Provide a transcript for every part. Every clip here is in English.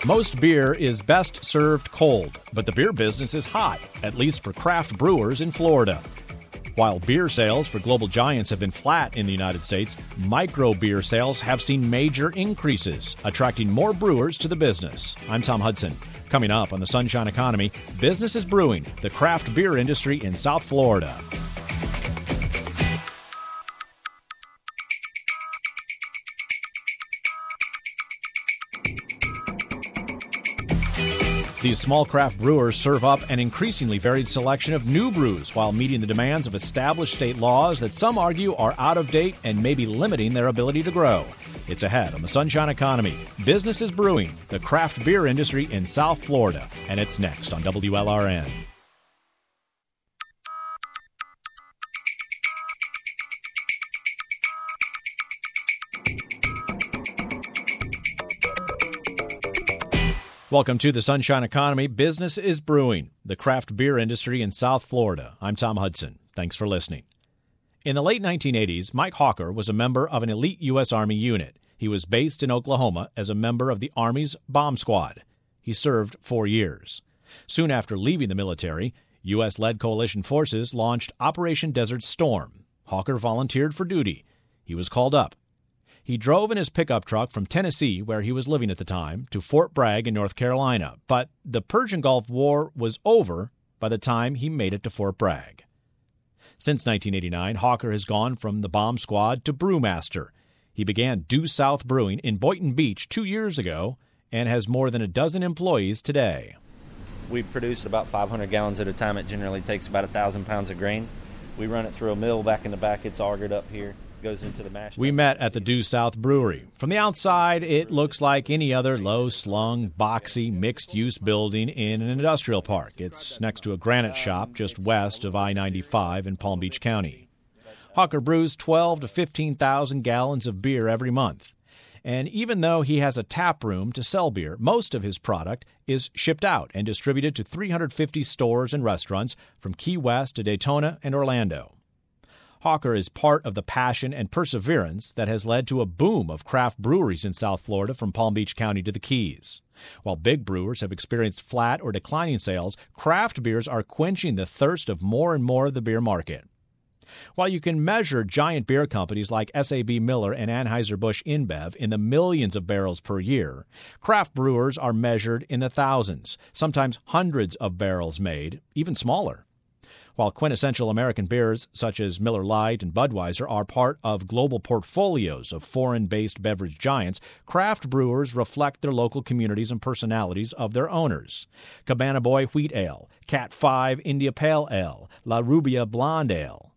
Most beer is best served cold, but the beer business is hot, at least for craft brewers in Florida. While beer sales for global giants have been flat in the United States, micro beer sales have seen major increases, attracting more brewers to the business. I'm Tom Hudson. Coming up on the Sunshine Economy, business is brewing, the craft beer industry in South Florida. These small craft brewers serve up an increasingly varied selection of new brews while meeting the demands of established state laws that some argue are out of date and may be limiting their ability to grow. It's ahead on the Sunshine Economy. Business is brewing, the craft beer industry in South Florida. And it's next on WLRN. Welcome to the Sunshine Economy. Business is brewing, the craft beer industry in South Florida. I'm Tom Hudson. Thanks for listening. In the late 1980s, Mike Hawker was a member of an elite U.S. Army unit. He was based in Oklahoma as a member of the Army's bomb squad. He served 4 years. Soon after leaving the military, U.S.-led coalition forces launched Operation Desert Storm. Hawker volunteered for duty. He was called up. He drove in his pickup truck from Tennessee, where he was living at the time, to Fort Bragg in North Carolina. But the Persian Gulf War was over by the time he made it to Fort Bragg. Since 1989, Hawker has gone from the bomb squad to brewmaster. He began Due South Brewing in Boynton Beach 2 years ago and has more than a dozen employees today. We produce about 500 gallons at a time. It generally takes about 1,000 pounds of grain. We run it through a mill back in the back. It's augered up here. Goes into the mash. We met at the Due South Brewery. From the outside, it looks like any other low-slung, boxy, mixed-use building in an industrial park. It's next to a granite shop just west of I-95 in Palm Beach County. Hawker brews 12 to 15,000 gallons of beer every month. And even though he has a tap room to sell beer, most of his product is shipped out and distributed to 350 stores and restaurants from Key West to Daytona and Orlando. Hawker is part of the passion and perseverance that has led to a boom of craft breweries in South Florida from Palm Beach County to the Keys. While big brewers have experienced flat or declining sales, craft beers are quenching the thirst of more and more of the beer market. While you can measure giant beer companies like SAB Miller and Anheuser-Busch InBev in the millions of barrels per year, craft brewers are measured in the thousands, sometimes hundreds of barrels made, even smaller. While quintessential American beers such as Miller Lite and Budweiser are part of global portfolios of foreign-based beverage giants, craft brewers reflect their local communities and personalities of their owners. Cabana Boy Wheat Ale, Cat 5 India Pale Ale, La Rubia Blonde Ale.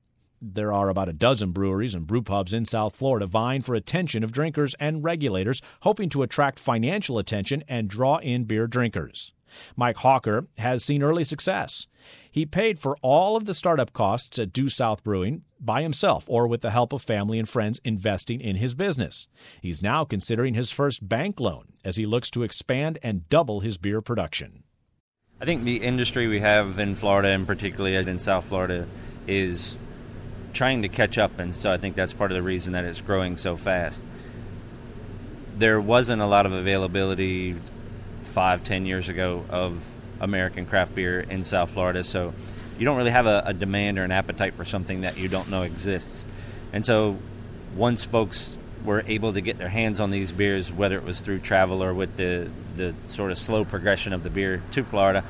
There are about a dozen breweries and brew pubs in South Florida vying for attention of drinkers and regulators, hoping to attract financial attention and draw in beer drinkers. Mike Hawker has seen early success. He paid for all of the startup costs at Due South Brewing by himself or with the help of family and friends investing in his business. He's now considering his first bank loan as he looks to expand and double his beer production. I think the industry we have in Florida, and particularly in South Florida, is trying to catch up, and so I think that's part of the reason that it's growing so fast. There wasn't a lot of availability 5-10 years ago of American craft beer in South Florida, so you don't really have a demand or an appetite for something that you don't know exists. And so once folks were able to get their hands on these beers, whether it was through travel or with the sort of slow progression of the beer to Florida,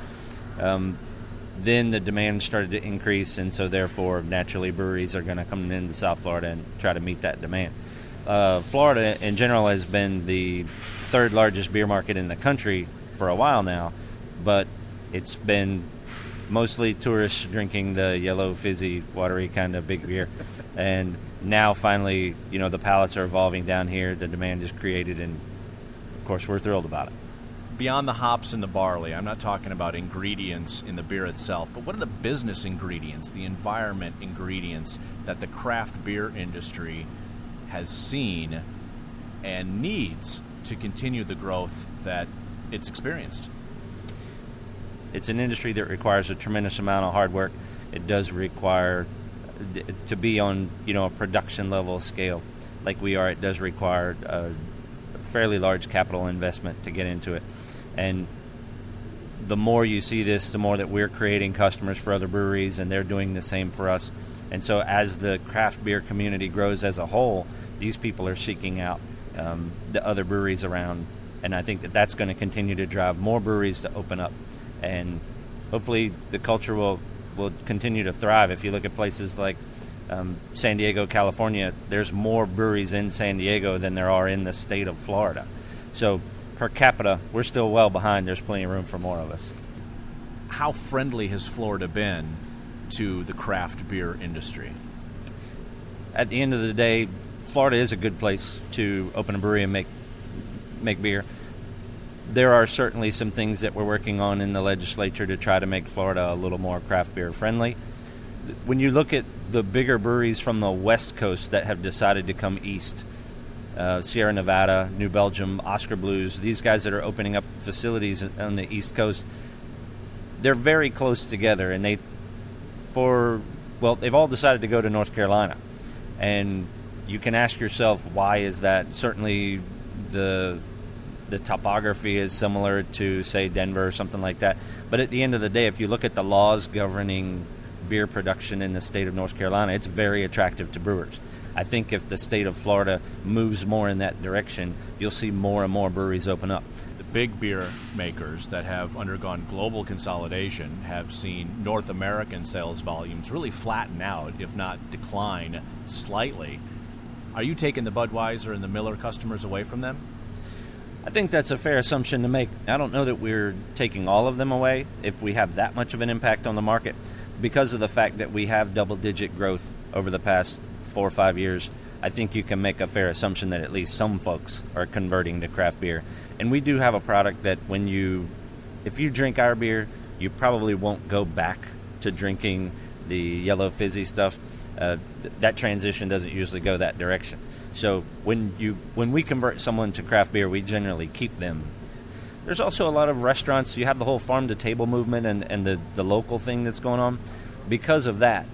then the demand started to increase, and so therefore naturally breweries are going to come into South Florida and try to meet that demand. Florida in general has been the third largest beer market in the country for a while now, but it's been mostly tourists drinking the yellow, fizzy, watery kind of big beer. And now finally, the palates are evolving down here, the demand is created, and of course we're thrilled about it. Beyond the hops and the barley, I'm not talking about ingredients in the beer itself, but what are the business ingredients, the environment ingredients that the craft beer industry has seen and needs to continue the growth that it's experienced? It's an industry that requires a tremendous amount of hard work. It does require to be on, a production level scale like we are. It does require fairly large capital investment to get into it. And the more you see this, the more that we're creating customers for other breweries, and they're doing the same for us. And so as the craft beer community grows as a whole, these people are seeking out the other breweries around. And I think that that's going to continue to drive more breweries to open up. And hopefully the culture will continue to thrive. If you look at places like San Diego, California, there's more breweries in San Diego than there are in the state of Florida. So per capita, we're still well behind. There's plenty of room for more of us. How friendly has Florida been to the craft beer industry? At the end of the day, Florida is a good place to open a brewery and make beer. There are certainly some things that we're working on in the legislature to try to make Florida a little more craft beer friendly. When you look at the bigger breweries from the West Coast that have decided to come east, Sierra Nevada, New Belgium, Oscar Blues, these guys that are opening up facilities on the East Coast, they're very close together, and they've all decided to go to North Carolina. And you can ask yourself, why is that? Certainly the topography is similar to, say, Denver or something like that. But at the end of the day, if you look at the laws governing beer production in the state of North Carolina, it's very attractive to brewers. I think if the state of Florida moves more in that direction, you'll see more and more breweries open up. The big beer makers that have undergone global consolidation have seen North American sales volumes really flatten out, if not decline slightly. Are you taking the Budweiser and the Miller customers away from them? I think that's a fair assumption to make. I don't know that we're taking all of them away if we have that much of an impact on the market. Because of the fact that we have double-digit growth over the past 4 or 5 years, I think you can make a fair assumption that at least some folks are converting to craft beer. And we do have a product that if you drink our beer, you probably won't go back to drinking the yellow fizzy stuff. That transition doesn't usually go that direction. So when we convert someone to craft beer, we generally keep them. There's also a lot of restaurants. You have the whole farm-to-table movement and the local thing that's going on. Because of that,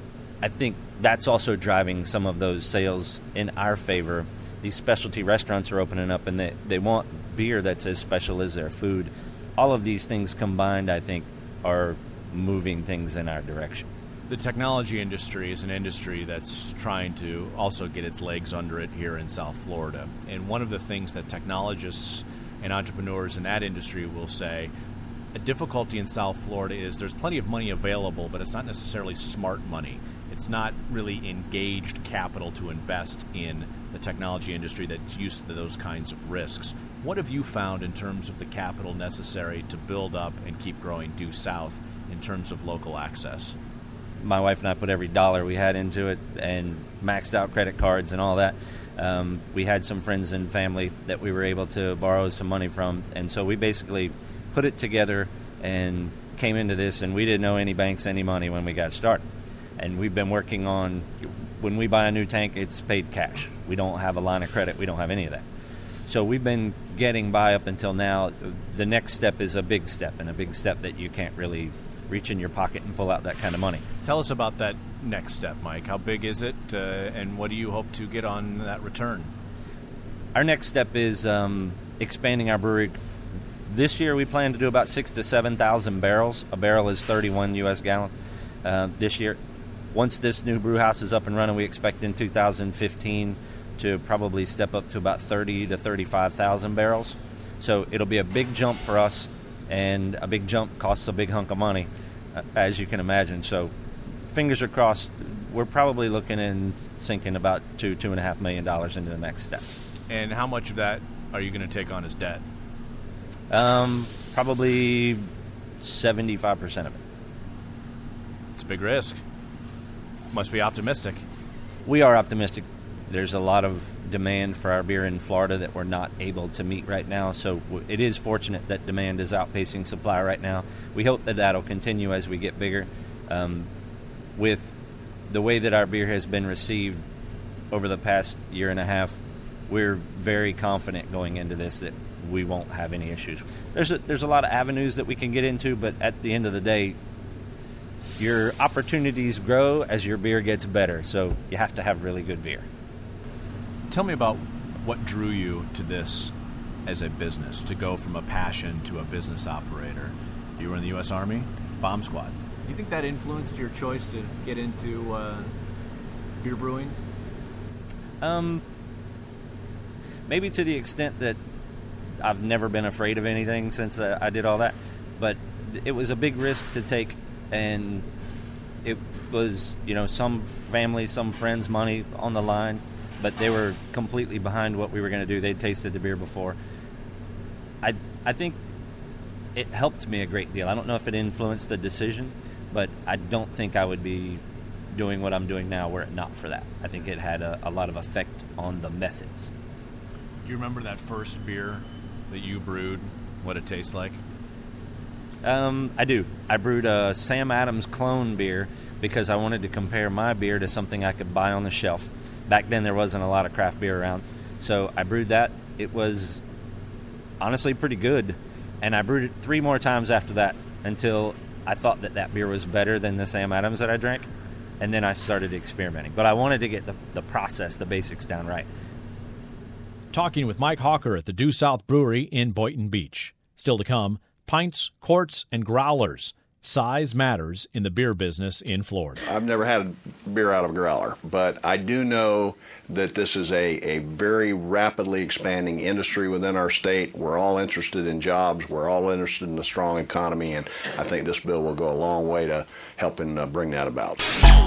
I think that's also driving some of those sales in our favor. These specialty restaurants are opening up, and they want beer that's as special as their food. All of these things combined, I think, are moving things in our direction. The technology industry is an industry that's trying to also get its legs under it here in South Florida. And one of the things that technologists and entrepreneurs in that industry will say, a difficulty in South Florida is there's plenty of money available, but it's not necessarily smart money. It's not really engaged capital to invest in the technology industry that's used to those kinds of risks. What have you found in terms of the capital necessary to build up and keep growing due south in terms of local access? My wife and I put every dollar we had into it and maxed out credit cards and all that. We had some friends and family that we were able to borrow some money from, and so we basically put it together and came into this, and we didn't owe any banks any money when we got started. And we've been working on, when we buy a new tank, it's paid cash. We don't have a line of credit. We don't have any of that. So we've been getting by up until now. The next step is a big step, and a big step that you can't really reach in your pocket and pull out that kind of money. Tell us about that next step, Mike. How big is it, and what do you hope to get on that return? Our next step is expanding our brewery. This year we plan to do about 6,000 to 7,000 barrels. A barrel is 31 U.S. gallons this year. Once this new brew house is up and running, we expect in 2015 to probably step up to about 30,000 to 35,000 barrels. So it'll be a big jump for us, and a big jump costs a big hunk of money, as you can imagine. So fingers are crossed. We're probably looking and sinking about $2.5 million into the next step. And how much of that are you going to take on as debt? Probably 75% of it. It's a big risk. Must be optimistic. We are optimistic. There's a lot of demand for our beer in Florida that we're not able to meet right now, so it is fortunate that demand is outpacing supply right now. We hope that that'll continue as we get bigger. With the way that our beer has been received over the past year and a half, we're very confident going into this that we won't have any issues. There's a lot of avenues that we can get into, but at the end of the day, your opportunities grow as your beer gets better, so you have to have really good beer. Tell me about What drew you to this as a business, to go from a passion to a business operator? You were in the U.S. Army, bomb squad. Do you think that influenced your choice to get into beer brewing? Maybe to the extent that I've never been afraid of anything since I did all that. But it was a big risk to take, and it was, some family, some friends' money on the line, but they were completely behind what we were going to do. They'd tasted the beer before. I think it helped me a great deal. I don't know if it influenced the decision, but I don't think I would be doing what I'm doing now were it not for that. I think it had a lot of effect on the methods. Do you remember that first beer that you brewed, what it tastes like? I do. I brewed a Sam Adams clone beer because I wanted to compare my beer to something I could buy on the shelf. Back then there wasn't a lot of craft beer around. So I brewed that. It was honestly pretty good. And I brewed it 3 more times after that until I thought that beer was better than the Sam Adams that I drank. And then I started experimenting. But I wanted to get the process, the basics down right. Talking with Mike Hawker at the Due South Brewery in Boynton Beach. Still to come, pints, quarts, and growlers. Size matters in the beer business in Florida. I've never had a beer out of a growler, but I do know that this is a very rapidly expanding industry within our state. We're all interested in jobs. We're all interested in a strong economy, and I think this bill will go a long way to helping bring that about.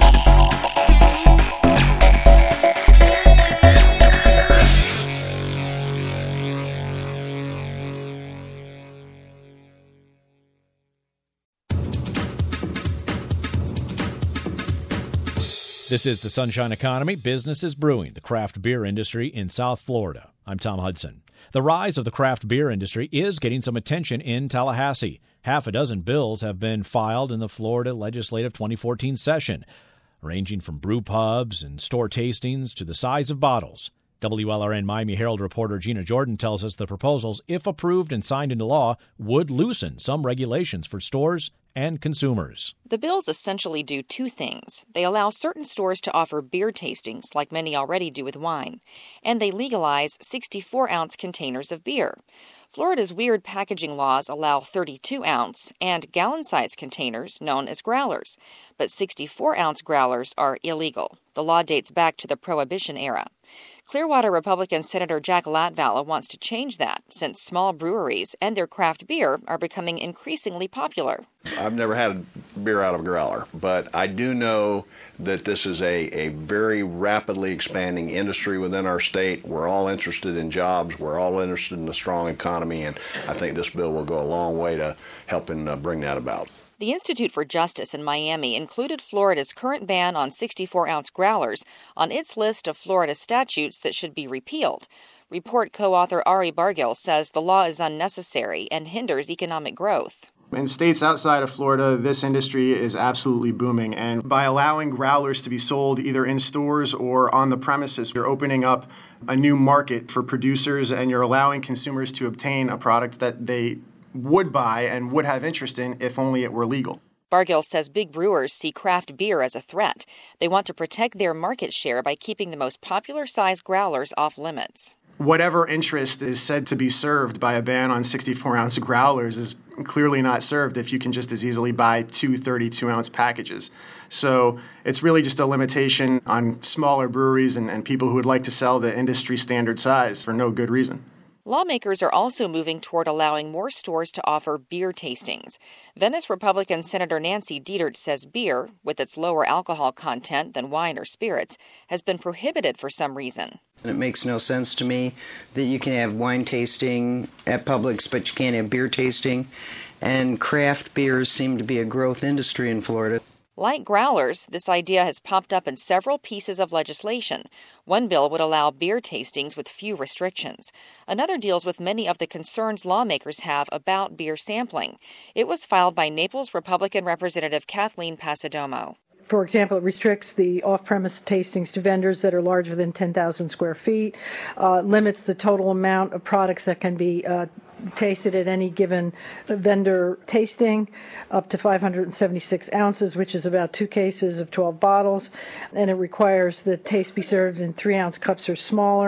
This is the Sunshine Economy. Business is brewing, the craft beer industry in South Florida. I'm Tom Hudson. The rise of the craft beer industry is getting some attention in Tallahassee. Half a dozen bills have been filed in the Florida Legislative 2014 session, ranging from brew pubs and store tastings to the size of bottles. WLRN Miami Herald reporter Gina Jordan tells us the proposals, if approved and signed into law, would loosen some regulations for stores and consumers. The bills essentially do 2 things. They allow certain stores to offer beer tastings, like many already do with wine, and they legalize 64-ounce containers of beer. Florida's weird packaging laws allow 32-ounce and gallon-sized containers known as growlers, but 64-ounce growlers are illegal. The law dates back to the Prohibition era. Clearwater Republican Senator Jack Latvala wants to change that, since small breweries and their craft beer are becoming increasingly popular. I've never had a beer out of a growler, but I do know that this is a very rapidly expanding industry within our state. We're all interested in jobs. We're all interested in a strong economy, and I think this bill will go a long way to helping bring that about. The Institute for Justice in Miami included Florida's current ban on 64-ounce growlers on its list of Florida statutes that should be repealed. Report co-author Ari Bargill says the law is unnecessary and hinders economic growth. In states outside of Florida, this industry is absolutely booming, and by allowing growlers to be sold either in stores or on the premises, you're opening up a new market for producers, and you're allowing consumers to obtain a product that they would buy and would have interest in if only it were legal. Bargill says big brewers see craft beer as a threat. They want to protect their market share by keeping the most popular size growlers off limits. Whatever interest is said to be served by a ban on 64-ounce growlers is clearly not served if you can just as easily buy 2 32-ounce packages. So it's really just a limitation on smaller breweries and people who would like to sell the industry standard size for no good reason. Lawmakers are also moving toward allowing more stores to offer beer tastings. Venice Republican Senator Nancy Dietert says beer, with its lower alcohol content than wine or spirits, has been prohibited for some reason. It makes no sense to me that you can have wine tasting at Publix, but you can't have beer tasting. And craft beers seem to be a growth industry in Florida. Like growlers, this idea has popped up in several pieces of legislation. One bill would allow beer tastings with few restrictions. Another deals with many of the concerns lawmakers have about beer sampling. It was filed by Naples Republican Representative Kathleen Pasadomo. For example, it restricts the off-premise tastings to vendors that are larger than 10,000 square feet, limits the total amount of products that can be tasted at any given vendor tasting, up to 576 ounces, which is about 2 cases of 12 bottles, and it requires that taste be served in 3-ounce cups or smaller.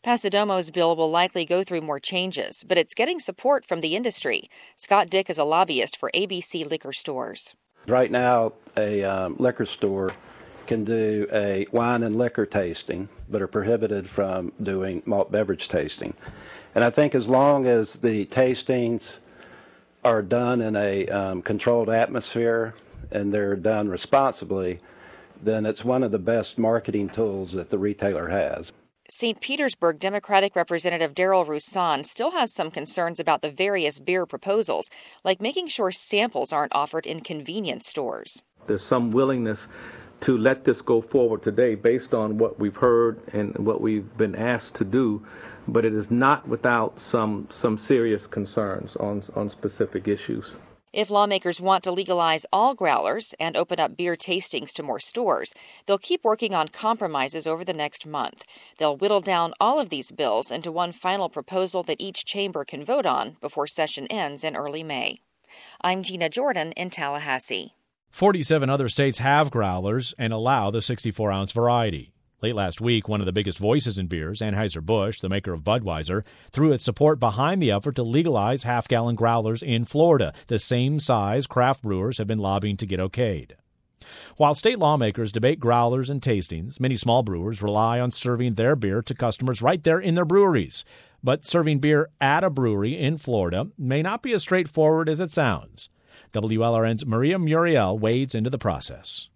Pasadomo's bill will likely go through more changes, but it's getting support from the industry. Scott Dick is a lobbyist for ABC Liquor Stores. Right now, a liquor store can do a wine and liquor tasting, but are prohibited from doing malt beverage tasting. And I think as long as the tastings are done in a controlled atmosphere and they're done responsibly, then it's one of the best marketing tools that the retailer has. St. Petersburg Democratic Representative Daryl Roussan still has some concerns about the various beer proposals, like making sure samples aren't offered in convenience stores. There's some willingness to let this go forward today based on what we've heard and what we've been asked to do, but it is not without some serious concerns on specific issues. If lawmakers want to legalize all growlers and open up beer tastings to more stores, they'll keep working on compromises over the next month. They'll whittle down all of these bills into one final proposal that each chamber can vote on before session ends in early May. I'm Gina Jordan in Tallahassee. 47 other states have growlers and allow the 64-ounce variety. Late last week, one of the biggest voices in beers, Anheuser-Busch, the maker of Budweiser, threw its support behind the effort to legalize half-gallon growlers in Florida, the same size craft brewers have been lobbying to get okayed. While state lawmakers debate growlers and tastings, many small brewers rely on serving their beer to customers right there in their breweries. But serving beer at a brewery in Florida may not be as straightforward as it sounds. WLRN's Maria Muriel wades into the process.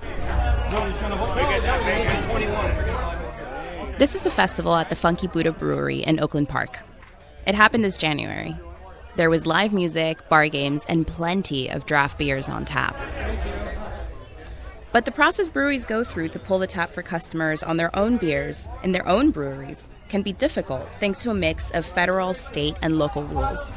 This is a festival at the Funky Buddha Brewery in Oakland Park. It happened this January. There was live music, bar games, and plenty of draft beers on tap. But the process breweries go through to pull the tap for customers on their own beers in their own breweries can be difficult thanks to a mix of federal, state, and local rules.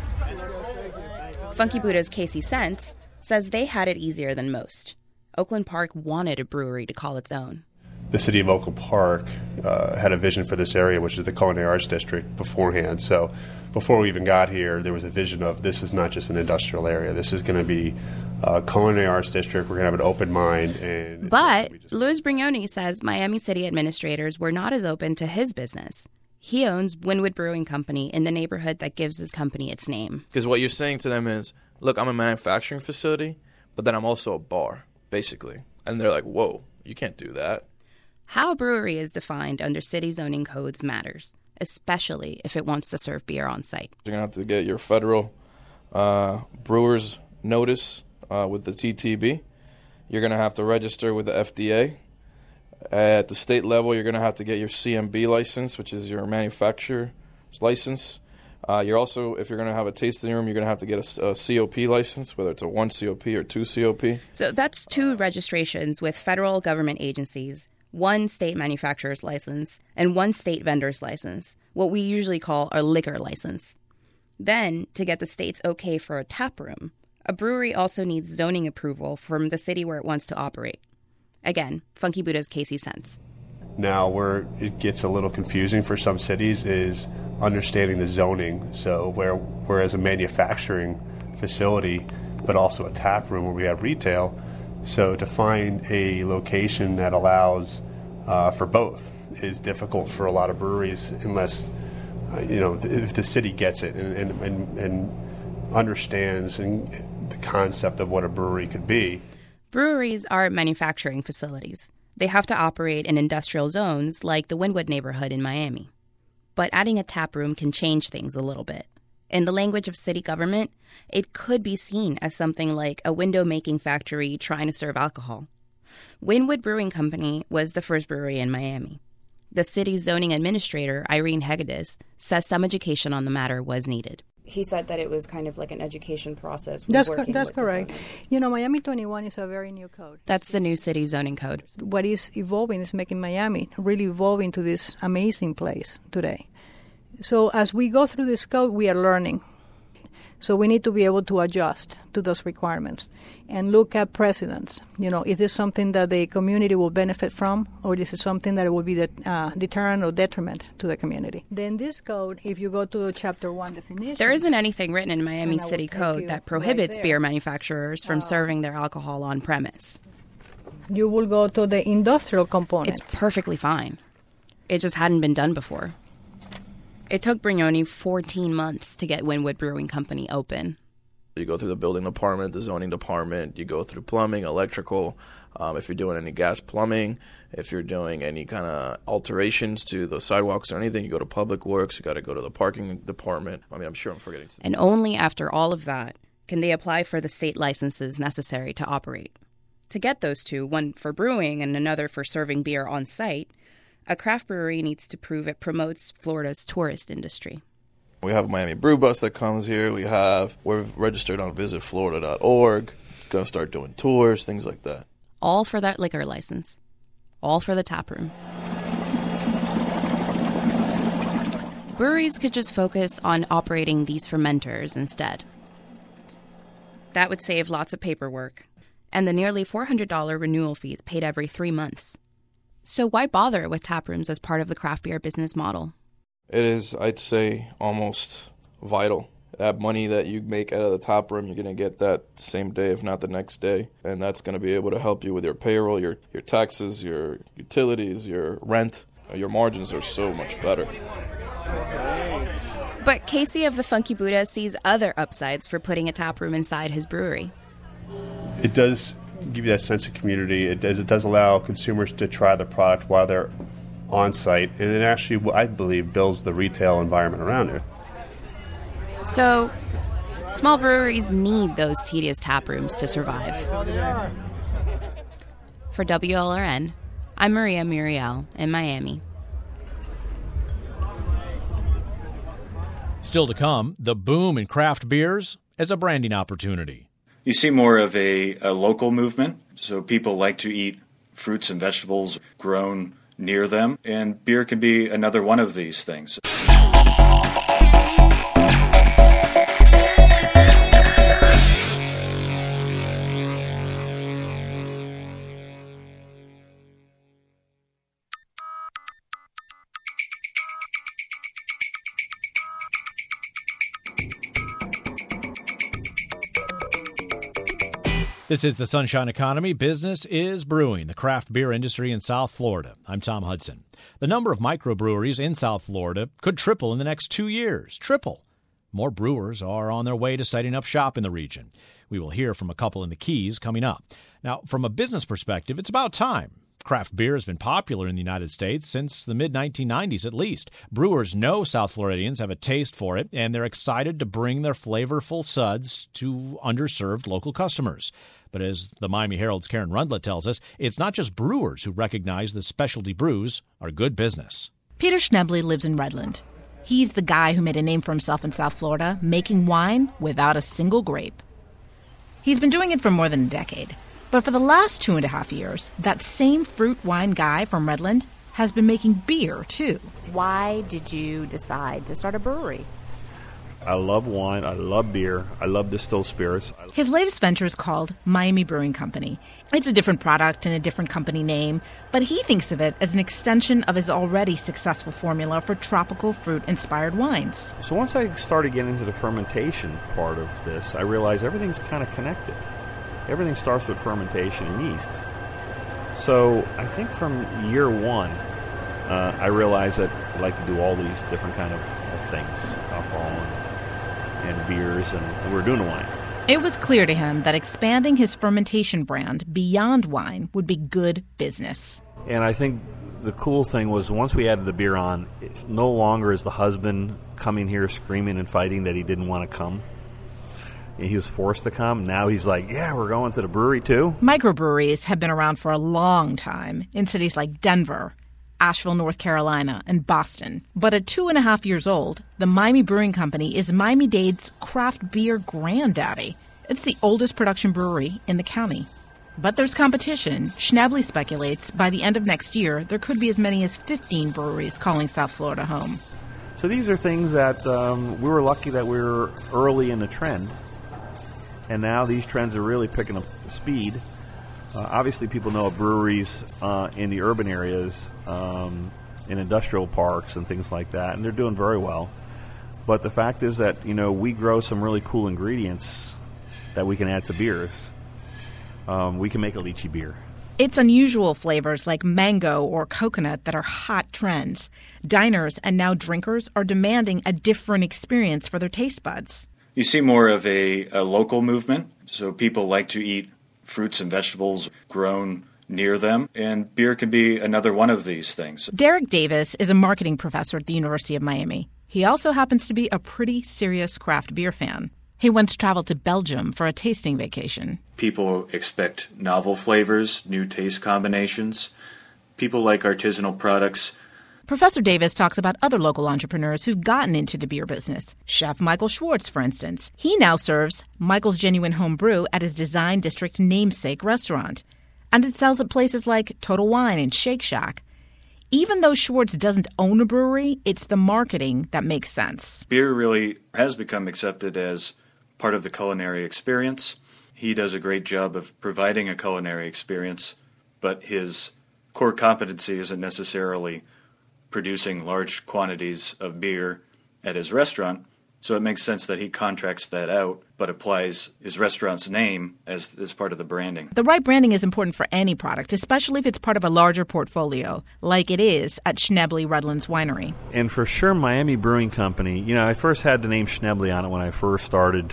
Funky Buddha's Casey Sense says they had it easier than most. Oakland Park wanted a brewery to call its own. The city of Oakland Park had a vision for this area, which is the Culinary Arts District, beforehand. So before we even got here, there was a vision of this is not just an industrial area. This is going to be a Culinary Arts District. We're going to have an open mind. But Louis Brignoni says Miami City administrators were not as open to his business. He owns Wynwood Brewing Company in the neighborhood that gives his company its name. Because what you're saying to them is, look, I'm a manufacturing facility, but then I'm also a bar, basically. And they're like, whoa, you can't do that. How a brewery is defined under city zoning codes matters, especially if it wants to serve beer on site. You're going to have to get your federal brewer's notice with the TTB. You're going to have to register with the FDA. At the state level, you're going to have to get your CMB license, which is your manufacturer's license. You're also, if you're going to have a tasting room, you're going to have to get a COP license, whether it's a 1 COP or 2 COP. So that's 2 registrations with federal government agencies, 1 state manufacturer's license, and 1 state vendor's license, what we usually call a liquor license. Then, to get the state's okay for a tap room, a brewery also needs zoning approval from the city where it wants to operate. Again, Funky Buddha's Casey Sense. Now, where it gets a little confusing for some cities is understanding the zoning. So whereas a manufacturing facility, but also a tap room where we have retail, so to find a location that allows for both is difficult for a lot of breweries unless, if the city gets it and understands the concept of what a brewery could be. Breweries are manufacturing facilities. They have to operate in industrial zones like the Wynwood neighborhood in Miami. But adding a tap room can change things a little bit. In the language of city government, it could be seen as something like a window-making factory trying to serve alcohol. Wynwood Brewing Company was the first brewery in Miami. The city's zoning administrator, Irene Hegedus, says some education on the matter was needed. He said that it was kind of like an education process. That's correct. Miami 21 is a very new code. That's the new city zoning code. What is evolving is making Miami really evolve into this amazing place today. So as we go through this code, we are learning. So we need to be able to adjust to those requirements and look at precedents. Is this something that the community will benefit from, or is it something that it will be deterrent or detriment to the community? Then this code, if you go to Chapter 1 definition... There isn't anything written in Miami City Code that prohibits beer manufacturers from serving their alcohol on premise. You will go to the industrial component. It's perfectly fine. It just hadn't been done before. It took Brignoni 14 months to get Wynwood Brewing Company open. You go through the building department, the zoning department, you go through plumbing, electrical, if you're doing any gas plumbing, if you're doing any kind of alterations to the sidewalks or anything, you go to Public Works, you got to go to the parking department. I mean, I'm sure I'm forgetting something. And only after all of that can they apply for the state licenses necessary to operate. To get those two, one for brewing and another for serving beer on site, a craft brewery needs to prove it promotes Florida's tourist industry. We have a Miami Brew Bus that comes here. We're registered on visitflorida.org. Going to start doing tours, things like that. All for that liquor license. All for the tap room. Breweries could just focus on operating these fermenters instead. That would save lots of paperwork and the nearly $400 renewal fees paid every 3 months. So why bother with tap rooms as part of the craft beer business model? It is, I'd say, almost vital. That money that you make out of the tap room, you're going to get that same day, if not the next day. And that's going to be able to help you with your payroll, your taxes, your utilities, your rent. Your margins are so much better. But Casey of the Funky Buddha sees other upsides for putting a tap room inside his brewery. It does give you that sense of community. It does allow consumers to try the product while they're on site, and it actually, I believe, builds the retail environment around it. So, small breweries need those tedious tap rooms to survive. For WLRN, I'm Maria Muriel in Miami. Still to come, the boom in craft beers as a branding opportunity. You see more of a local movement, so people like to eat fruits and vegetables grown near them, and beer can be another one of these things. This is the Sunshine Economy. Business is brewing, the craft beer industry in South Florida. I'm Tom Hudson. The number of microbreweries in South Florida could triple in the next 2 years. Triple. More brewers are on their way to setting up shop in the region. We will hear from a couple in the Keys coming up. Now, from a business perspective, it's about time. Craft beer has been popular in the United States since the mid-1990s at least. Brewers know South Floridians have a taste for it, and they're excited to bring their flavorful suds to underserved local customers. But as the Miami Herald's Karen Rundlet tells us, it's not just brewers who recognize that specialty brews are good business. Peter Schnebley lives in Redland. He's the guy who made a name for himself in South Florida, making wine without a single grape. He's been doing it for more than a decade. But for the last 2.5 years, that same fruit wine guy from Redland has been making beer, too. Why did you decide to start a brewery? I love wine, I love beer, I love distilled spirits. His latest venture is called Miami Brewing Company. It's a different product and a different company name, but he thinks of it as an extension of his already successful formula for tropical fruit-inspired wines. So once I started getting into the fermentation part of this, I realized everything's kind of connected. Everything starts with fermentation and yeast. So I think from year one, I realized that I like to do all these different kind of things, alcohol and beers, and we were doing the wine. It was clear to him that expanding his fermentation brand beyond wine would be good business. And I think the cool thing was once we added the beer on, no longer is the husband coming here screaming and fighting that he didn't want to come. And he was forced to come. Now he's like, yeah, we're going to the brewery too. Microbreweries have been around for a long time in cities like Denver, Asheville, North Carolina, and Boston. But at 2.5 years old, the Miami Brewing Company is Miami-Dade's craft beer granddaddy. It's the oldest production brewery in the county. But there's competition. Schnebley speculates by the end of next year, there could be as many as 15 breweries calling South Florida home. So these are things that we were lucky that we were early in the trend. And now these trends are really picking up speed. Obviously, people know of breweries in the urban areas, in industrial parks and things like that, and they're doing very well. But the fact is that, we grow some really cool ingredients that we can add to beers we can make a lychee beer. It's unusual flavors like mango or coconut that are hot trends. Diners and now drinkers are demanding a different experience for their taste buds. You see more of a local movement, so people like to eat fruits and vegetables grown near them, and beer can be another one of these things. Derek Davis is a marketing professor at the University of Miami. He also happens to be a pretty serious craft beer fan. He once traveled to Belgium for a tasting vacation. People expect novel flavors, new taste combinations. People like artisanal products. Professor Davis talks about other local entrepreneurs who've gotten into the beer business. Chef Michael Schwartz, for instance. He now serves Michael's Genuine Home Brew at his Design District namesake restaurant. And it sells at places like Total Wine and Shake Shack. Even though Schwartz doesn't own a brewery, it's the marketing that makes sense. Beer really has become accepted as part of the culinary experience. He does a great job of providing a culinary experience, but his core competency isn't necessarily producing large quantities of beer at his restaurant, so it makes sense that he contracts that out, but applies his restaurant's name as part of the branding. The right branding is important for any product, especially if it's part of a larger portfolio, like it is at Schnebly Redlands Winery. And for sure, Miami Brewing Company, I first had the name Schnebly on it when I first started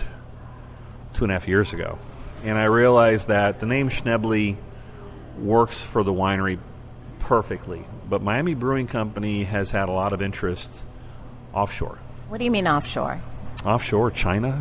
2.5 years ago. And I realized that the name Schnebly works for the winery perfectly. But Miami Brewing Company has had a lot of interest offshore. What do you mean offshore? Offshore, China.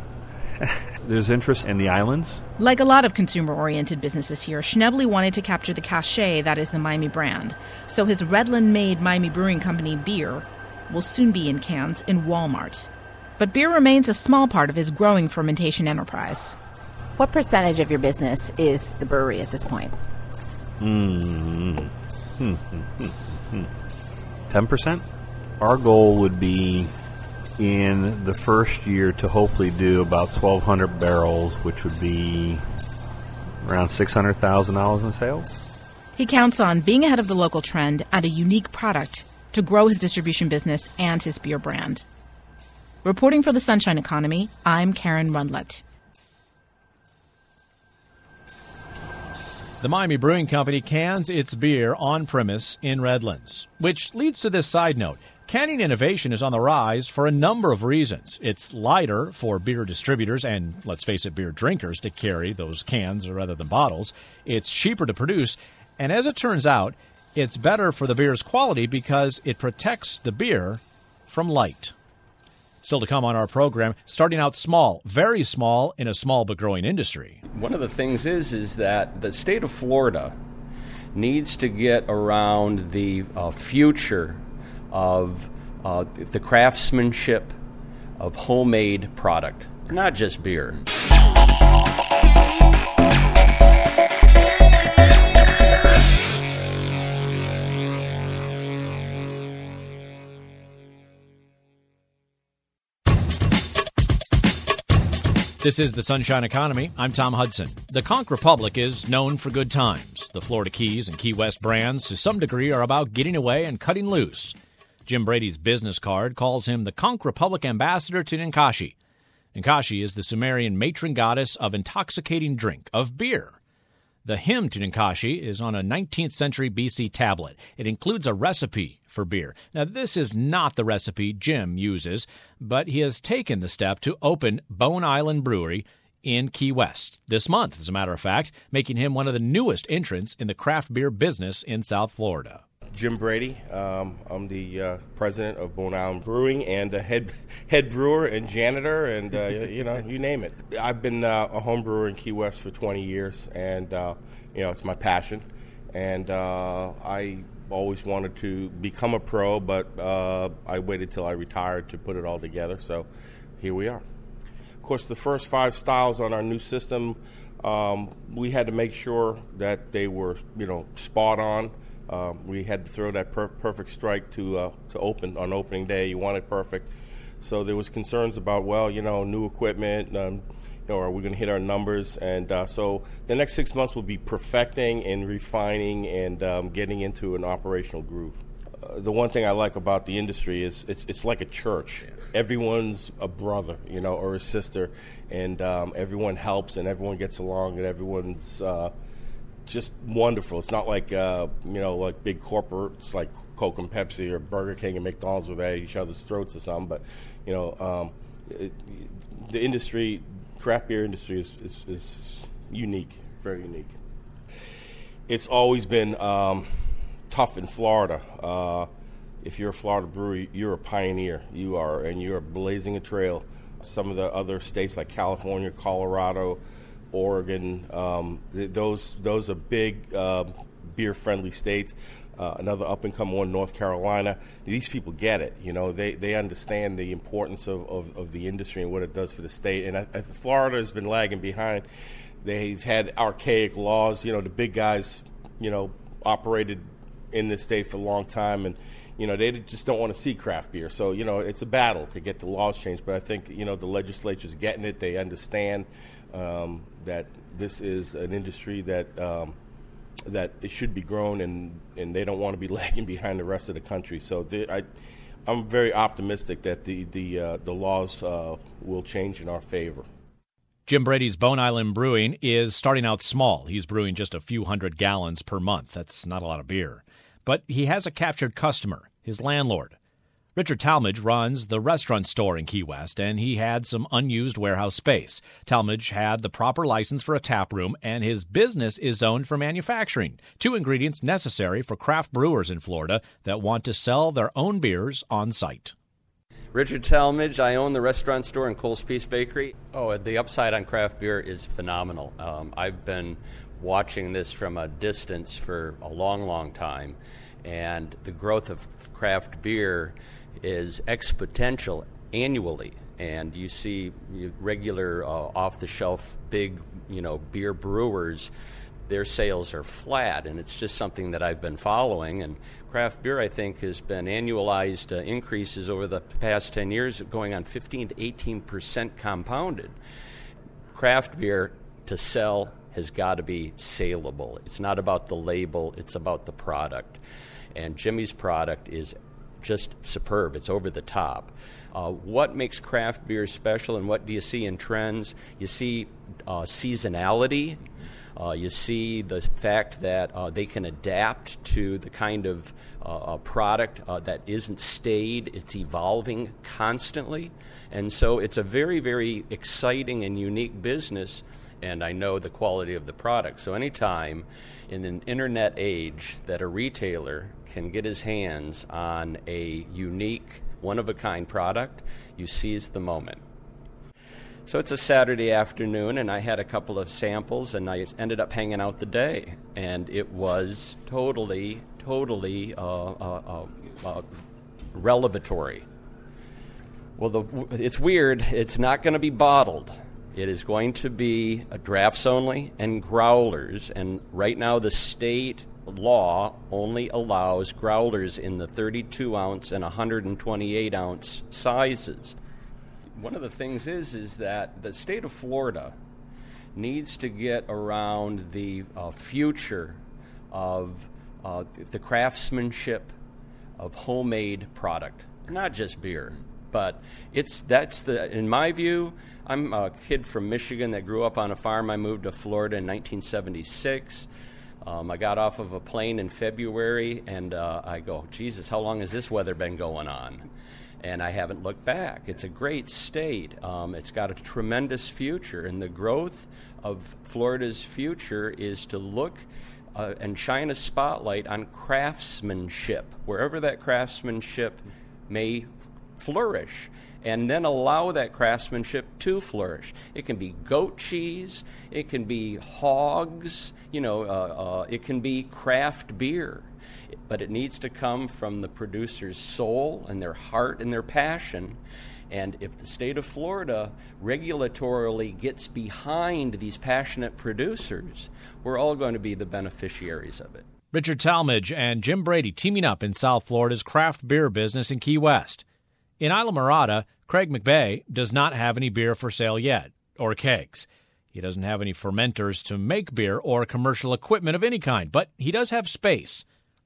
There's interest in the islands. Like a lot of consumer-oriented businesses here, Schnebly wanted to capture the cachet that is the Miami brand. So his Redland-made Miami Brewing Company beer will soon be in cans in Walmart. But beer remains a small part of his growing fermentation enterprise. What percentage of your business is the brewery at this point? 10%. Our goal would be in the first year to hopefully do about 1,200 barrels, which would be around $600,000 in sales. He counts on being ahead of the local trend and a unique product to grow his distribution business and his beer brand. Reporting for the Sunshine Economy, I'm Karen Rundlett. The Miami Brewing Company cans its beer on premise in Redlands, which leads to this side note. Canning innovation is on the rise for a number of reasons. It's lighter for beer distributors and, let's face it, beer drinkers to carry those cans rather than bottles. It's cheaper to produce, and as it turns out, it's better for the beer's quality because it protects the beer from light. Still to come on our program, starting out small, very small in a small but growing industry. One of the things is that the state of Florida needs to get around the future of the craftsmanship of homemade product, not just beer. This is the Sunshine Economy. I'm Tom Hudson. The Conch Republic is known for good times. The Florida Keys and Key West brands, to some degree, are about getting away and cutting loose. Jim Brady's business card calls him the Conch Republic ambassador to Ninkashi. Ninkashi is the Sumerian matron goddess of intoxicating drink, of beer. The hymn to Ninkashi is on a 19th century BC tablet. It includes a recipe for beer. Now, this is not the recipe Jim uses, but he has taken the step to open Bone Island Brewery in Key West this month, as a matter of fact, making him one of the newest entrants in the craft beer business in South Florida. Jim Brady. I'm the president of Bone Island Brewing and the head brewer and janitor and, you name it. I've been a home brewer in Key West for 20 years, and, it's my passion. And I always wanted to become a pro, but I waited till I retired to put it all together, so here we are. Of course, the first 5 styles on our new system, we had to make sure that they were, spot on. We had to throw that perfect strike to open on opening day. You want it perfect. So there was concerns about, new equipment, are we going to hit our numbers? And so the next 6 months will be perfecting and refining and getting into an operational groove. the one thing I like about the industry is it's like a church. Yeah. Everyone's a brother, or a sister, and everyone helps and everyone gets along and everyone's just wonderful. It's not like like big corporates like Coke and Pepsi or Burger King and McDonald's where they're at each other's throats or something. But the industry, craft beer industry, is unique, very unique. It's always been tough in Florida. If you're a Florida brewery, you're a pioneer. You are, and you're blazing a trail. Some of the other states like California, Colorado, Oregon, those are big beer-friendly states. Another up-and-coming one, North Carolina. These people get it. They understand the importance of the industry and what it does for the state. And Florida has been lagging behind. They've had archaic laws. The big guys, operated in this state for a long time, and they just don't want to see craft beer. So it's a battle to get the laws changed. But I think the legislature's getting it. They understand that this is an industry that it should be grown, and they don't want to be lagging behind the rest of the country. So I'm very optimistic that the laws will change in our favor. Jim Brady's Bone Island Brewing is starting out small. He's brewing just a few hundred gallons per month. That's not a lot of beer. But he has a captured customer, his landlord. Richard Talmadge runs the restaurant store in Key West, and he had some unused warehouse space. Talmadge had the proper license for a tap room, and his business is zoned for manufacturing, 2 ingredients necessary for craft brewers in Florida that want to sell their own beers on site. Richard Talmadge, I own the restaurant store in Cole's Peace Bakery. The upside on craft beer is phenomenal. I've been watching this from a distance for a long, long time, and the growth of craft beer is exponential annually. And you see regular off-the-shelf big, beer brewers, their sales are flat, and it's just something that I've been following. And craft beer, I think, has been annualized increases over the past 10 years, going on 15 to 18% compounded. Craft beer to sell has got to be saleable. It's not about the label, it's about the product. And Jimmy's product is just superb. It's over the top. What makes craft beer special, and what do you see in trends? You see seasonality. You see the fact that they can adapt to the kind of product that isn't stayed. It's evolving constantly. And so it's a very, very exciting and unique business, and I know the quality of the product. So anytime in an internet age that a retailer can get his hands on a unique, one-of-a-kind product, you seize the moment. So it's a Saturday afternoon, and I had a couple of samples, and I ended up hanging out the day. And it was totally revelatory. Well, it's weird. It's not going to be bottled. It is going to be drafts only and growlers. And right now the state law only allows growlers in the 32-ounce and 128-ounce sizes. One of the things is that the state of Florida needs to get around the future of the craftsmanship of homemade product, not just beer. But in my view, I'm a kid from Michigan that grew up on a farm. I moved to Florida in 1976. I got off of a plane in February, and I go, Jesus, how long has this weather been going on? And I haven't looked back. It's a great state. It's got a tremendous future, and the growth of Florida's future is to look and shine a spotlight on craftsmanship, wherever that craftsmanship may flourish, and then allow that craftsmanship to flourish. It can be goat cheese, it can be hogs, it can be craft beer, but it needs to come from the producer's soul and their heart and their passion. And if the state of Florida regulatorily gets behind these passionate producers, we're all going to be the beneficiaries of it. Richard Talmadge and Jim Brady teaming up in South Florida's craft beer business in Key West. In Islamorada, Craig McVeigh does not have any beer for sale yet, or kegs. He doesn't have any fermenters to make beer or commercial equipment of any kind, but he does have space.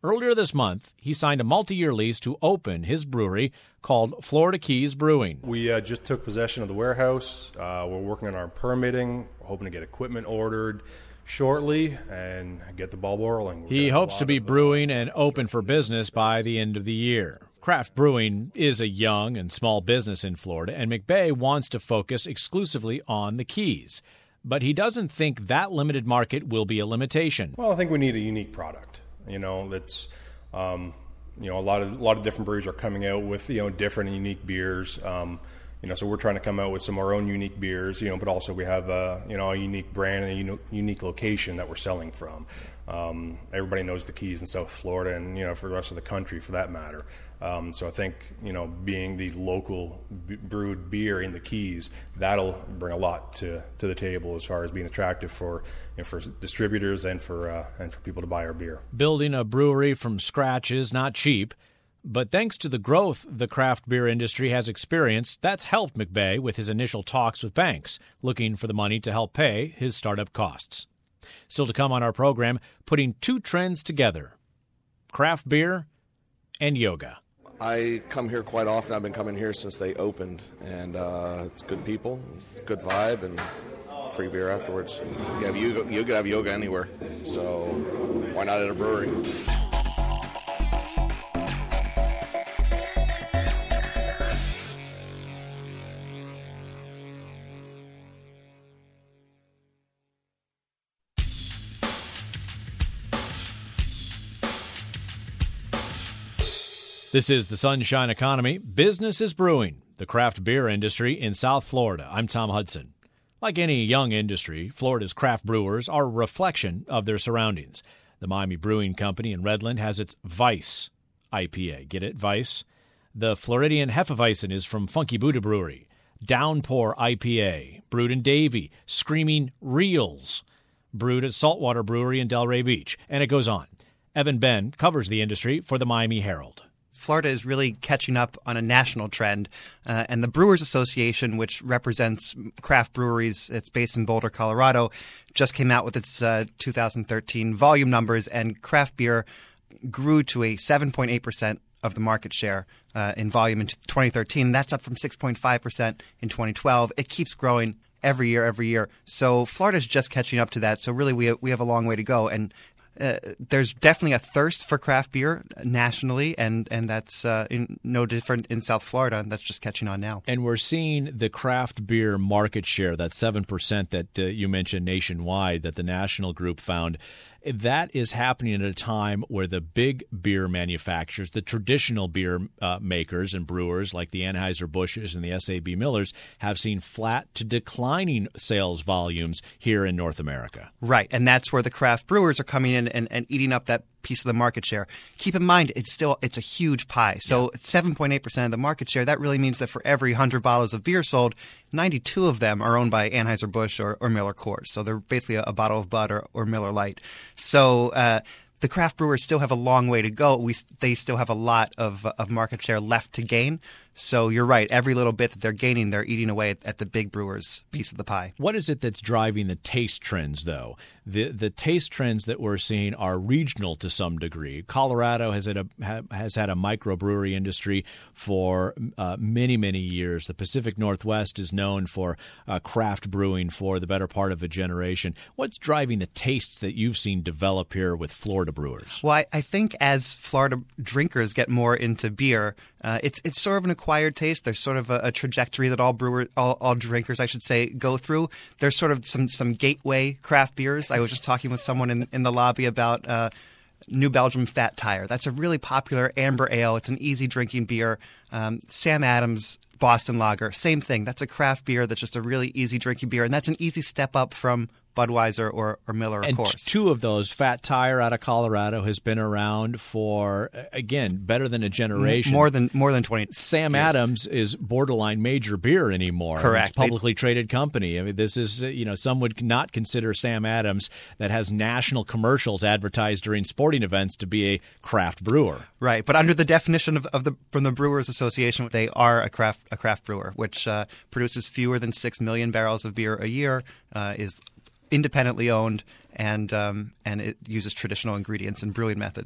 Earlier this month, he signed a multi-year lease to open his brewery called Florida Keys Brewing. We just took possession of the warehouse. We're working on our permitting, hoping to get equipment ordered shortly and get the ball rolling. He hopes to be brewing and open for business by the end of the year. Craft brewing is a young and small business in Florida, and McBay wants to focus exclusively on the Keys. But he doesn't think that limited market will be a limitation. Well, I think we need a unique product. That's a lot of different breweries are coming out with different and unique beers. So we're trying to come out with some of our own unique beers. But also we have a unique brand and a unique location that we're selling from. Everybody knows the Keys in South Florida, and for the rest of the country, for that matter. So I think being the local brewed beer in the Keys, that'll bring a lot to the table as far as being attractive for distributors and for people to buy our beer. Building a brewery from scratch is not cheap, but thanks to the growth the craft beer industry has experienced, that's helped McBay with his initial talks with banks, looking for the money to help pay his startup costs. Still to come on our program, putting two trends together: craft beer and yoga. I come here quite often. I've been coming here since they opened, and it's good people, good vibe, and free beer afterwards. You could have yoga anywhere, so why not at a brewery? This is the Sunshine Economy. Business is brewing, the craft beer industry in South Florida. I'm Tom Hudson. Like any young industry, Florida's craft brewers are a reflection of their surroundings. The Miami Brewing Company in Redland has its Vice IPA. Get it, Vice? The Floridian Hefeweizen is from Funky Buddha Brewery. Downpour IPA, brewed in Davie. Screaming Reels, brewed at Saltwater Brewery in Delray Beach. And it goes on. Evan Ben covers the industry for the Miami Herald. Florida is really catching up on a national trend, and the Brewers Association, which represents craft breweries, it's based in Boulder, Colorado, just came out with its 2013 volume numbers, and craft beer grew to a 7.8% of the market share in volume in 2013. That's up from 6.5% in 2012. It keeps growing every year. So Florida's just catching up to that. So really we have a long way to go, and there's definitely a thirst for craft beer nationally, and that's no different in South Florida, and that's just catching on now. And we're seeing the craft beer market share, that 7% that you mentioned nationwide that the national group found. That is happening at a time where the big beer manufacturers, the traditional beer makers and brewers like the Anheuser-Busch's and the SAB Millers, have seen flat to declining sales volumes here in North America. Right, and that's where the craft brewers are coming in and eating up that piece of the market share. Keep in mind, it's a huge pie. So 7.8% of the market share, that really means that for every 100 bottles of beer sold, 92 of them are owned by Anheuser-Busch or Miller Coors. So they're basically a bottle of Bud or Miller Lite. So the craft brewers still have a long way to go. They still have a lot of market share left to gain. So you're right. Every little bit that they're gaining, they're eating away at the big brewers' piece of the pie. What is it that's driving the taste trends, though? The taste trends that we're seeing are regional to some degree. Colorado has had a microbrewery industry for many years. The Pacific Northwest is known for craft brewing for the better part of a generation. What's driving the tastes that you've seen develop here with Florida brewers? Well, I think as Florida drinkers get more into beer, it's sort of an acquired taste. There's sort of a trajectory that all drinkers, I should say, go through. There's sort of some gateway craft beers. I was just talking with someone in the lobby about New Belgium Fat Tire. That's a really popular amber ale. It's an easy drinking beer. Sam Adams Boston Lager, same thing. That's a craft beer that's just a really easy drinking beer, and that's an easy step up from Budweiser or Miller, of course. And two of those, Fat Tire out of Colorado has been around for, again, better than a generation. More than 20 Sam years. Adams is borderline major beer anymore. Correct. It's a publicly traded company. I mean, this is, some would not consider Sam Adams, that has national commercials advertised during sporting events, to be a craft brewer. Right, but under the definition from the Brewers Association, they are a craft brewer, which produces fewer than 6 million barrels of beer a year, is independently owned, and it uses traditional ingredients and brewing methods.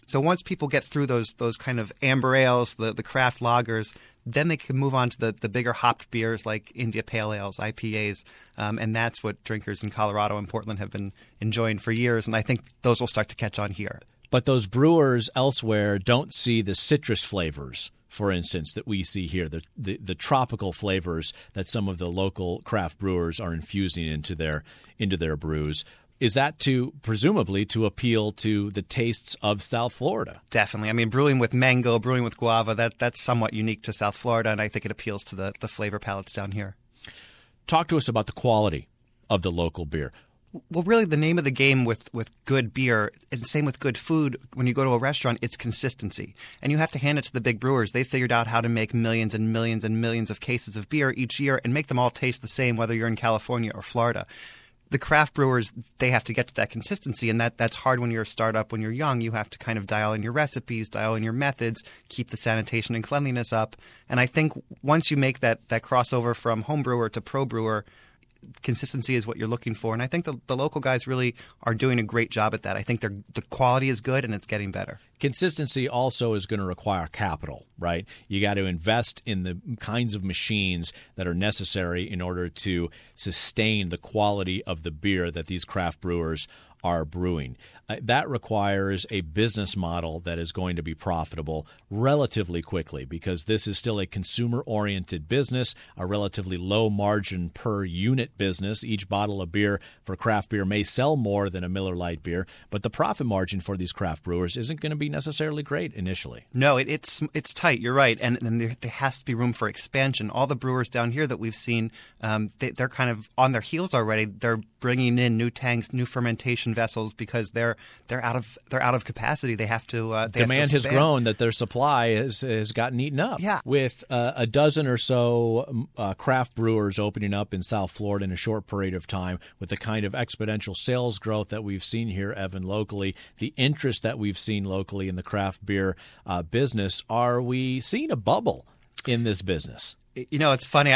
So once people get through those kind of amber ales, the craft lagers, then they can move on to the bigger hopped beers like India Pale Ales, IPAs, and that's what drinkers in Colorado and Portland have been enjoying for years, and I think those will start to catch on here. But those brewers elsewhere don't see the citrus flavors, for instance, that we see here, the tropical flavors that some of the local craft brewers are infusing into their brews. Is that presumably to appeal to the tastes of South Florida? Definitely. I mean, brewing with mango, brewing with guava, that's somewhat unique to South Florida, and I think it appeals to the flavor palettes down here. Talk to us about the quality of the local beer. Well, really, the name of the game with good beer, and same with good food, when you go to a restaurant, it's consistency. And you have to hand it to the big brewers. They figured out how to make millions and millions and millions of cases of beer each year and make them all taste the same, whether you're in California or Florida. The craft brewers, they have to get to that consistency, and that's hard when you're a startup. When you're young, you have to kind of dial in your recipes, dial in your methods, keep the sanitation and cleanliness up. And I think once you make that crossover from home brewer to pro brewer, consistency is what you're looking for. And I think the local guys really are doing a great job at that. I think the quality is good and it's getting better. Consistency also is going to require capital, right? You got to invest in the kinds of machines that are necessary in order to sustain the quality of the beer that these craft brewers are brewing. That requires a business model that is going to be profitable relatively quickly, because this is still a consumer-oriented business, a relatively low margin per unit business. Each bottle of beer for craft beer may sell more than a Miller Lite beer, but the profit margin for these craft brewers isn't going to be necessarily great initially. No, it's tight. You're right, and there has to be room for expansion. All the brewers down here that we've seen, they're kind of on their heels already. They're bringing in new tanks, new fermentation vessels, because they're out of capacity. They have to. Demand has grown that their supply has gotten eaten up. Yeah. With a dozen or so craft brewers opening up in South Florida in a short period of time, with the kind of exponential sales growth that we've seen here, Evan, locally, the interest that we've seen locally in the craft beer business, are we seeing a bubble in this business? You know, it's funny.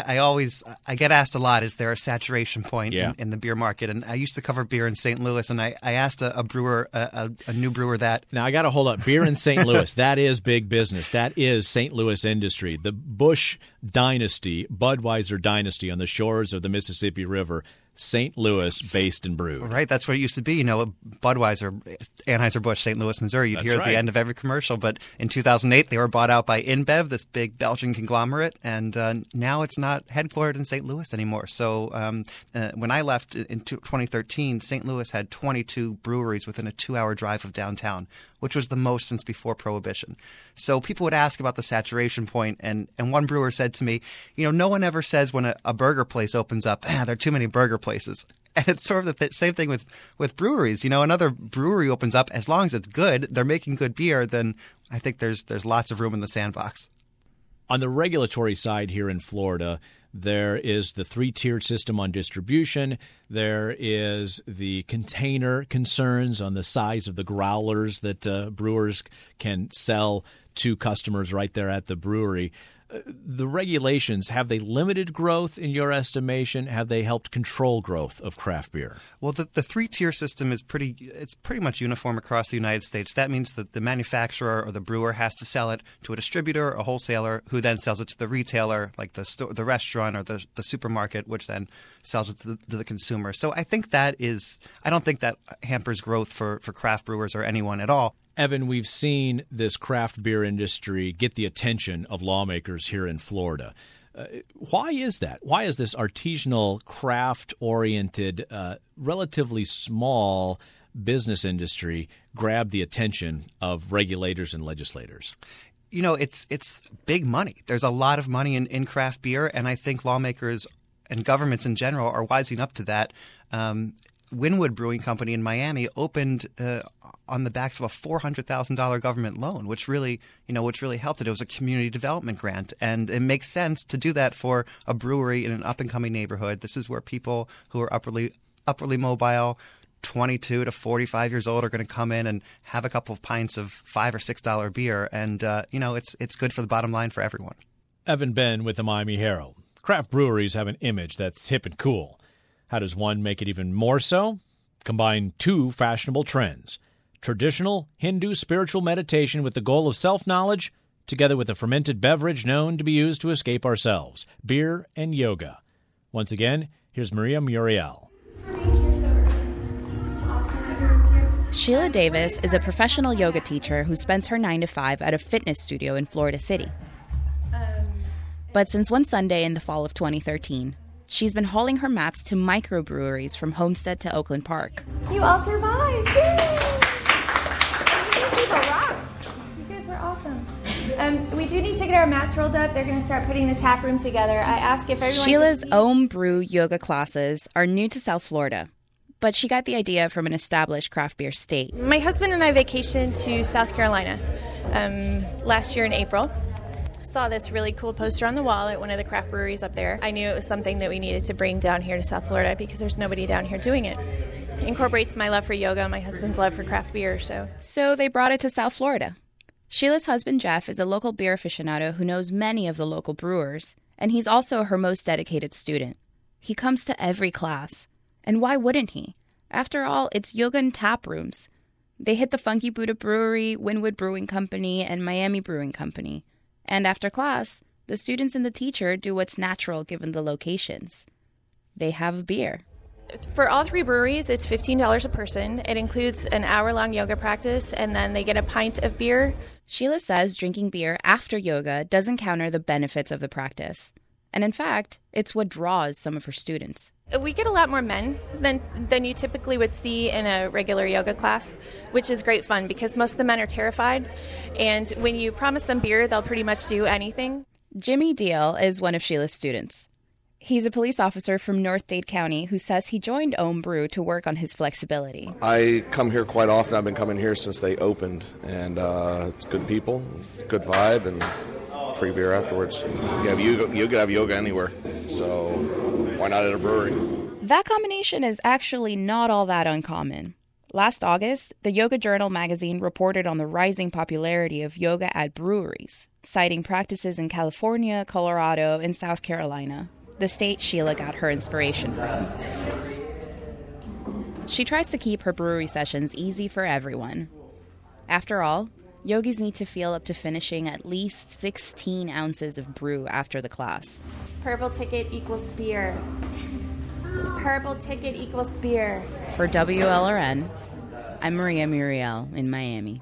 I get asked a lot, is there a saturation point in the beer market? And I used to cover beer in St. Louis, and I asked a brewer, a new brewer that. Now, I got to hold up. Beer in St. Louis, that is big business. That is St. Louis industry. The Busch dynasty, Budweiser dynasty on the shores of the Mississippi River, St. Louis based and brewed. Right, that's what it used to be. You know, Budweiser, Anheuser-Busch, St. Louis, Missouri. You'd hear at the end of every commercial. But in 2008, they were bought out by InBev, this big Belgian conglomerate, and now it's not headquartered in St. Louis anymore. So when I left in 2013, St. Louis had 22 breweries within a 2-hour drive of downtown, which was the most since before Prohibition. So people would ask about the saturation point, and one brewer said to me, you know, no one ever says when a burger place opens up, there are too many burger places. And it's sort of the same thing with breweries. You know, another brewery opens up, as long as it's good, they're making good beer, then I think there's lots of room in the sandbox. On the regulatory side here in Florida, there is the 3-tiered system on distribution. There is the container concerns on the size of the growlers that brewers can sell to customers right there at the brewery. The regulations, have they limited growth in your estimation? Have they helped control growth of craft beer? Well, the 3-tier system is pretty much uniform across the United States. That means that the manufacturer or the brewer has to sell it to a distributor, a wholesaler, who then sells it to the retailer, like the restaurant or the supermarket, which then sells it to the consumer. So I don't think that hampers growth for craft brewers or anyone at all. Evan, we've seen this craft beer industry get the attention of lawmakers here in Florida. Why is that? Why is this artisanal, craft-oriented, relatively small business industry grab the attention of regulators and legislators? You know, it's big money. There's a lot of money in craft beer, and I think lawmakers and governments in general are wising up to that. Wynwood Brewing Company in Miami opened on the backs of a $400,000 government loan, which really helped it. It was a community development grant, and it makes sense to do that for a brewery in an up-and-coming neighborhood. This is where people who are upwardly mobile, 22 to 45 years old, are going to come in and have a couple of pints of $5 or $6 beer, and it's good for the bottom line for everyone. Evan Ben with the Miami Herald. Craft breweries have an image that's hip and cool. How does one make it even more so? Combine 2 fashionable trends: traditional Hindu spiritual meditation with the goal of self-knowledge, together with a fermented beverage known to be used to escape ourselves, beer and yoga. Once again, here's Maria Muriel. Sheila Davis is a professional yoga teacher who spends her 9 to 5 at a fitness studio in Florida City. But since one Sunday in the fall of 2013, she's been hauling her mats to microbreweries from Homestead to Oakland Park. You all survived! Yay! You people rock! You guys are awesome. We do need to get our mats rolled up. They're going to start putting the tap room together. I ask if everyone... Sheila's Om Brew yoga classes are new to South Florida, but she got the idea from an established craft beer state. My husband and I vacationed to South Carolina last year in April. Saw this really cool poster on the wall at one of the craft breweries up there. I knew it was something that we needed to bring down here to South Florida because there's nobody down here doing it. It incorporates my love for yoga, my husband's love for craft beer. So they brought it to South Florida. Sheila's husband, Jeff, is a local beer aficionado who knows many of the local brewers, and he's also her most dedicated student. He comes to every class. And why wouldn't he? After all, it's yoga and tap rooms. They hit the Funky Buddha Brewery, Wynwood Brewing Company, and Miami Brewing Company. And after class, the students and the teacher do what's natural given the locations. They have a beer. For all 3 breweries, it's $15 a person. It includes an hour-long yoga practice, and then they get a pint of beer. Sheila says drinking beer after yoga doesn't counter the benefits of the practice. And in fact, it's what draws some of her students. We get a lot more men than you typically would see in a regular yoga class, which is great fun because most of the men are terrified. And when you promise them beer, they'll pretty much do anything. Jimmy Deal is one of Sheila's students. He's a police officer from North Dade County who says he joined Om Brew to work on his flexibility. I come here quite often. I've been coming here since they opened, and it's good people, good vibe, and free beer afterwards. You could have yoga anywhere, so why not at a brewery? That combination is actually not all that uncommon. Last August, the Yoga Journal magazine reported on the rising popularity of yoga at breweries, citing practices in California, Colorado, and South Carolina, the state Sheila got her inspiration from. She tries to keep her brewery sessions easy for everyone. After all, yogis need to feel up to finishing at least 16 ounces of brew after the class. Purple ticket equals beer. Purple ticket equals beer. For WLRN, I'm Maria Muriel in Miami.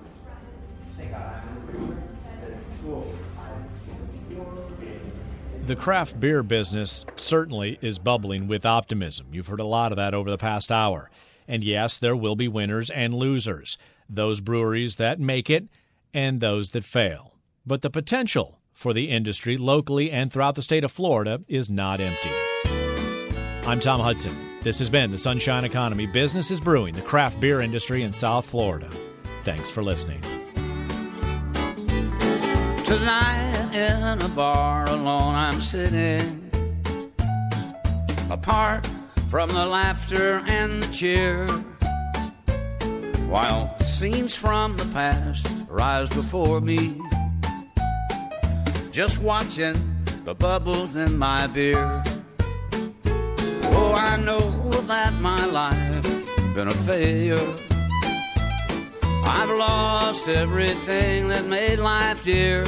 The craft beer business certainly is bubbling with optimism. You've heard a lot of that over the past hour. And yes, there will be winners and losers. Those breweries that make it and those that fail. But the potential for the industry locally and throughout the state of Florida is not empty. I'm Tom Hudson. This has been the Sunshine Economy. Business is brewing, the craft beer industry in South Florida. Thanks for listening. Tonight in a bar alone I'm sitting, apart from the laughter and the cheer, while scenes from the past rise before me, just watching the bubbles in my beer. Oh, I know that my life been a failure. I've lost everything that made life dear.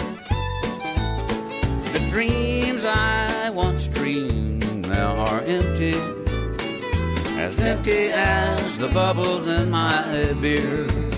The dreams I once dreamed now are empty as the bubbles in my beer.